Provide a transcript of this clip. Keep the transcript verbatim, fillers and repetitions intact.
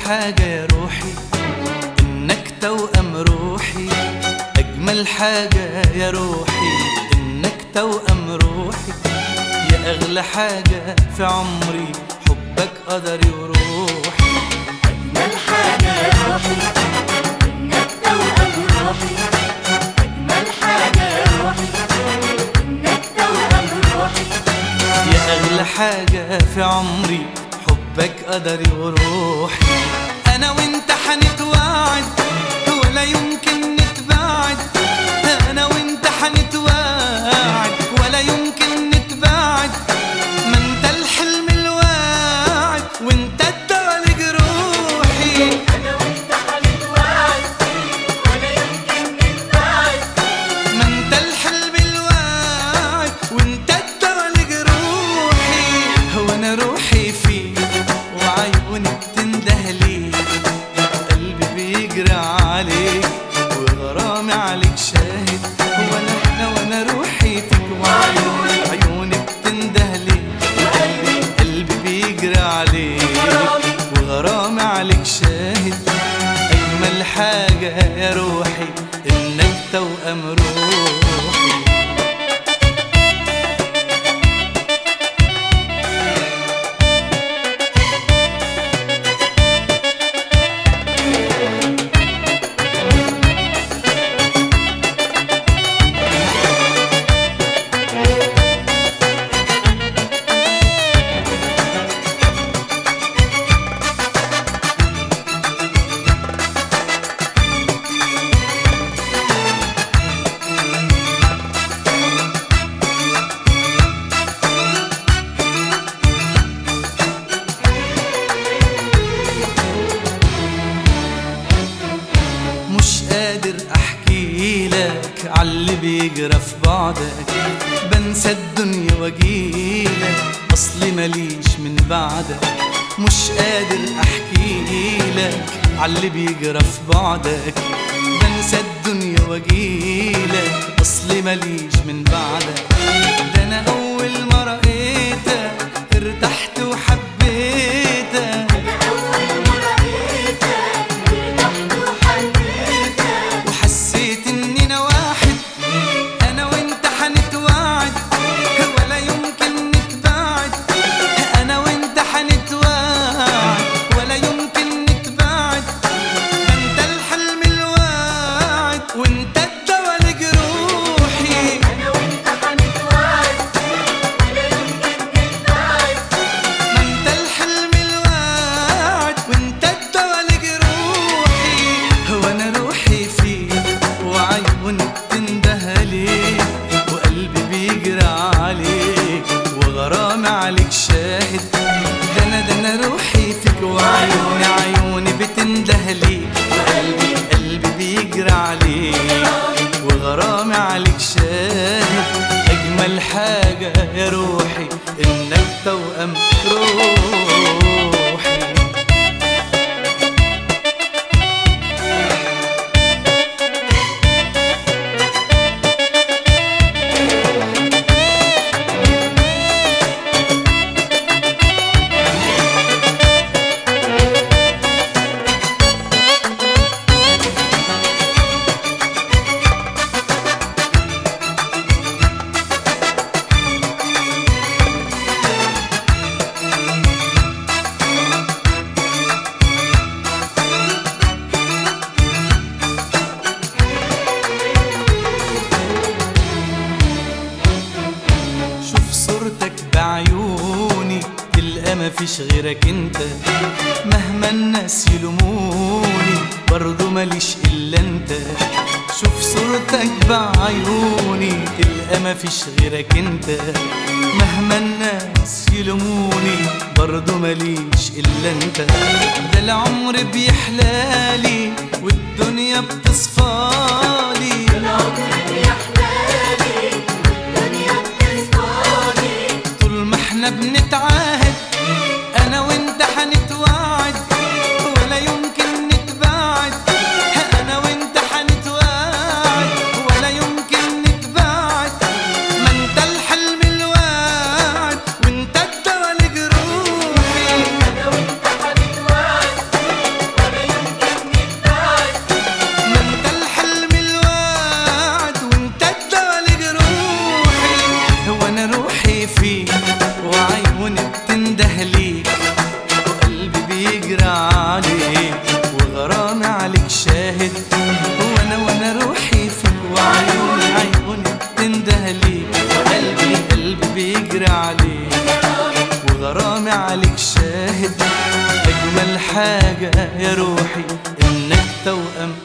حاجة يا روحي إنك توأم روحي. أجمل حاجة يا روحي إنك توأم روحي. يا أغلى حاجة في عمري حبك قدري وروحي. أجمل حاجة يا روحي إنك توأم روحي. أجمل حاجة يا روحي إنك توأم روحي. يا أغلى حاجة في عمري حبك قدري وروحي. أنا وإنت حنتوعد ولا يمكن نتباعد. أنا وإنت حنتوعد ولا يمكن نتباعد. ما أنت الحلم الواعد وأنت الدوا لجروحي. أنا وأنت حنتوعد ولا يمكن نتباعد. ما أنت الحلم الواعد وأنت الدوا لجروحي. هو أنا روحي فيك وعيوني بتنده ليك وقلبي بيجري عليك وغرامي عليك شاهد. هو انا انا وانا روحي فيك وعيوني عيوني بتنده ليك وقلبي قلبي بيجري عليك وغرامي عليك شاهد. اجمل حاجة يا روحي انك توأم روحي. مش قادر احكي لك عاللي بيجرى في بعدك. بنسى الدنيا واجيلك اصلي ماليش من بعدك. مش قادر احكي لك عاللي بيجرى في بعدك. بنسى الدنيا واجيلك اصلي ماليش من بعدك. ده انا اول ما رأيتك ارتحت وحبيتك. وحسيت اننا واحد. انا وانت حنتوعد ولا يمكن نتباعد. انا وانت حنتوعد ولا يمكن نتباعد. ده انت الحلم الواعد وانت الدوا لجروحي. أنا وأنت حنتوعد ولا يمكن نتباعد. ما انت الحلم الواعد وانت الدوا لجروحي. هو انا روحي فيك وعيوني بتنده ليك وقلبي بيجري عليك وغرامي عليك شاهد. ده انا ده انا روحي فيك وعيوني عيوني بتنده ليك وقلبي قلبي بيجري عليك وغرامي عليك شاهد. اجمل حاجة يا روحي انك توأم روحي. شوف صورتك بعيوني تلقى مفيش غيرك انت. مهما الناس يلوموني برضو ماليش الا انت. شوف صورتك بعيوني تلقى مفيش غيرك انت. مهما الناس يلوموني برضو ماليش الا انت. ده العمر بيحلالي والدنيا بتصفالي. العمر بيحلالي والدنيا بتصفالي. طول ما احنا بنتعاهد انا وانت حنتوعد ولا يمكن نتباعد. انا وانت حنتوعد ولا يمكن نتباعد. ما انت الحلم الواعد وانت الدوا لجروحي. أنا وأنت حنتوعد توأم.